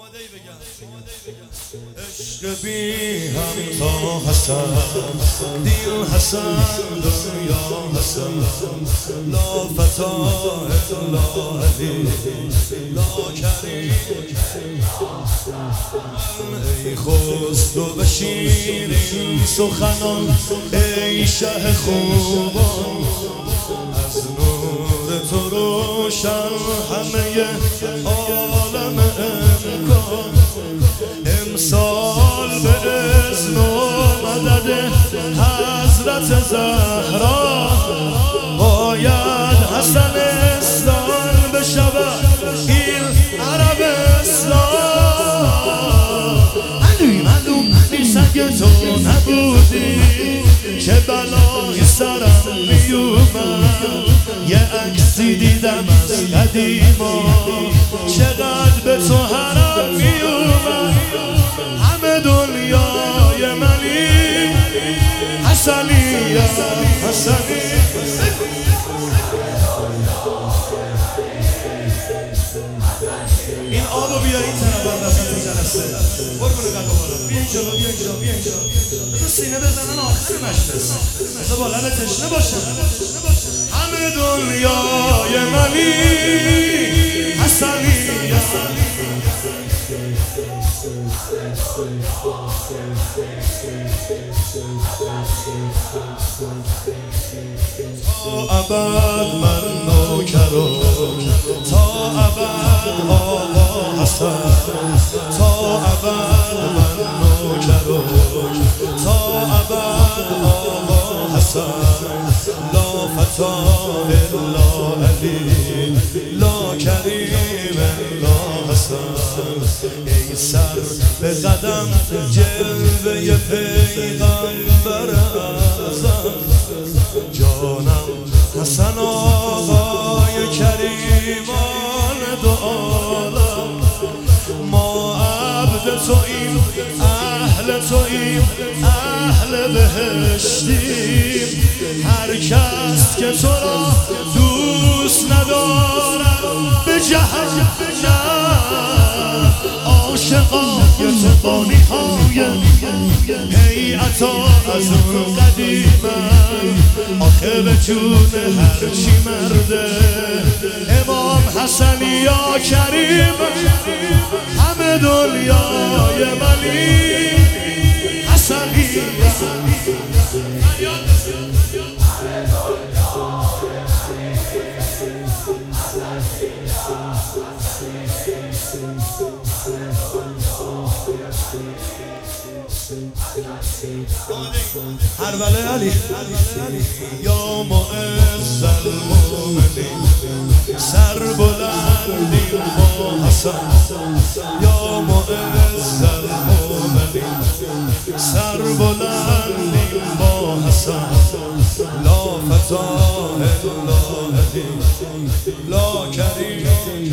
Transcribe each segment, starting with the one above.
عشق بی هم تا حسن دین حسن دنیا حسن لا فتاه لا علی لا کریم ای خسرو و شیرین سخنان ای شه خوبان از نور تو روشن همه عالم امکان امسال به اذن و مدد حضرت زهرا باید حسن استان بشود این عربستان معلوم نیست که تو نبودی چه بلایی سرم میومد یه عکسی دیدم از قدیما چقدر به تو حرم میومد همه دنیای منی حسنی یا حسنی این آبو بیا این طرف وسط جلسه قربون قلب بالا بیا اینجا بذار سینه بزنن آخر مجلس بذار بالا تشنه باشن همه دنیای منی حسنی تا ابد من نوکرم تا ابد آقا حسن تا ابد من نوکرم تا ابد آقا حسن لا فتاه الا علی لا کریم الا حسن ای سر به قدم جلوه پیغمبر اعظم جانم حسن آقای کریمان دو عالم ما عبد توییم اهل توییم اهل بهشتیم هر کس که تو را دوست ندارد به جهنم عاشقای تو بانی های هیئتا از اون قدیمن آخه به جون هرچی مرده امام حسنی یا کریم همه دنیای منی حسنی هربله علی یا معز المؤمنین سر بلندیم با حسن یا معز المؤمنین سر بلندیم با حسن لا فتاه الا علی لا کریم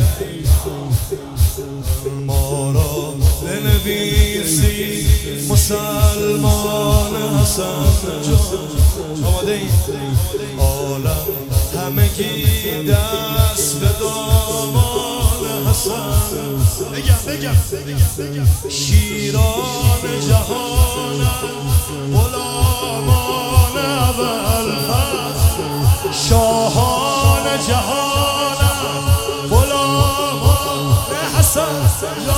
ما را بنویسی مسلمان حسن جان آماده ای عالم همگی دست به دامان حسن بگم شیران جهانم غلامان اول شاهان جهانم غلامان حسن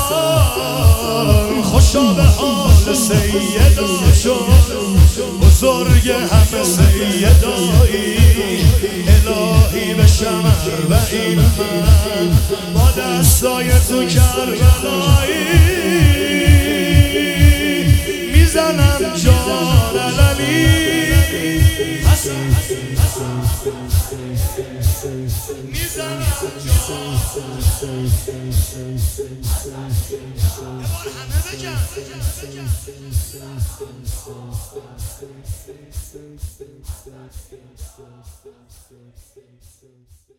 جان خوشا به حال سیدا شد بزرگ همه سیدایی الهی به شمر و این من با دستای تو کربلایی میزنم جان علی میزنم همه بگم